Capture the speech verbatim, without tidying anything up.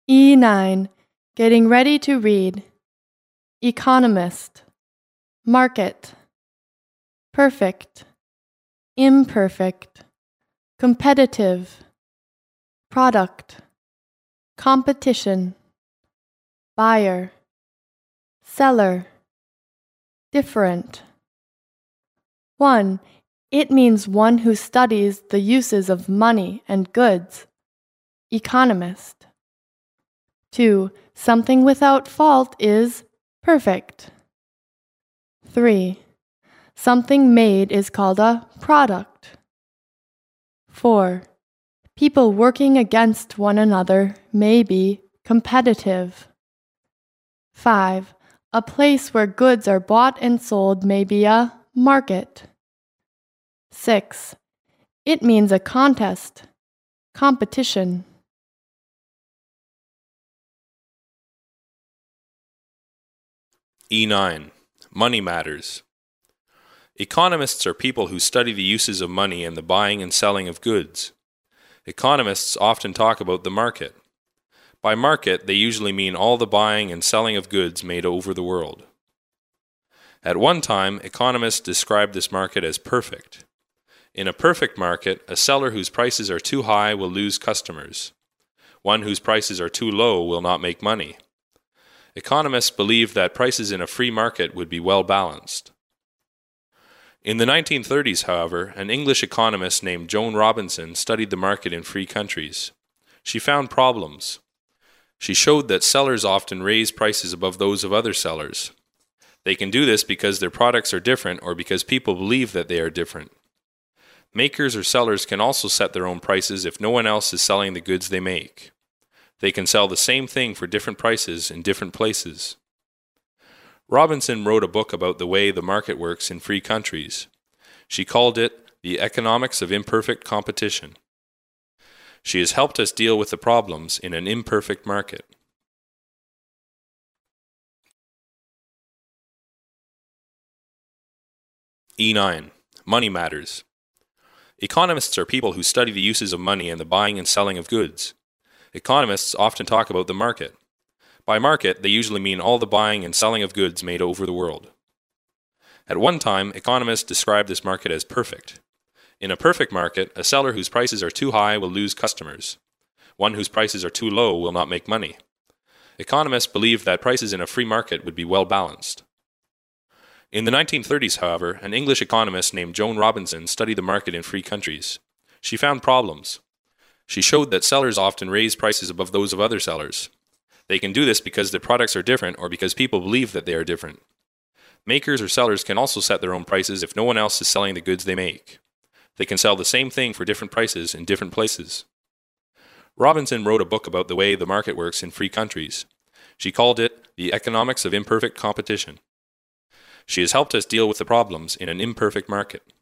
E nine. Getting ready to read. Economist. Market. Perfect. Imperfect. Competitive. Product. Competition. Buyer. Seller. Different. one. It means one who studies the uses of money and goods. Economist. two. Something without fault is perfect. three. Something made is called a product. four. People working against one another may be competitive. five. A place where goods are bought and sold may be a market. six. It means a contest, competition. E nine. Money matters. Economists are people who study the uses of money and the buying and selling of goods. Economists often talk about the market. By market, they usually mean all the buying and selling of goods made over the world. At one time, economists described this market as perfect. In a perfect market, a seller whose prices are too high will lose customers. One whose prices are too low will not make money. Economists believe that prices in a free market would be well balanced. In the nineteen thirties, however, an English economist named Joan Robinson studied the market in free countries. She found problems. She showed that sellers often raise prices above those of other sellers. They can do this because their products are different or because people believe that they are different. Makers or sellers can also set their own prices if no one else is selling the goods they make. They can sell the same thing for different prices in different places. Robinson wrote a book about the way the market works in free countries. She called it The Economics of Imperfect Competition. She has helped us deal with the problems in an imperfect market. E nine. Money matters. Economists are people who study the uses of money and the buying and selling of goods. Economists often talk about the market. By market, they usually mean all the buying and selling of goods made over the world. At one time, economists described this market as perfect. In a perfect market, a seller whose prices are too high will lose customers. One whose prices are too low will not make money. Economists believe that prices in a free market would be well balanced. In the nineteen thirties, however, an English economist named Joan Robinson studied the market in free countries. She found problems. She showed that sellers often raise prices above those of other sellers. They can do this because their products are different or because people believe that they are different. Makers or sellers can also set their own prices if no one else is selling the goods they make. They can sell the same thing for different prices in different places. Robinson wrote a book about the way the market works in free countries. She called it The Economics of Imperfect Competition. She has helped us deal with the problems in an imperfect market.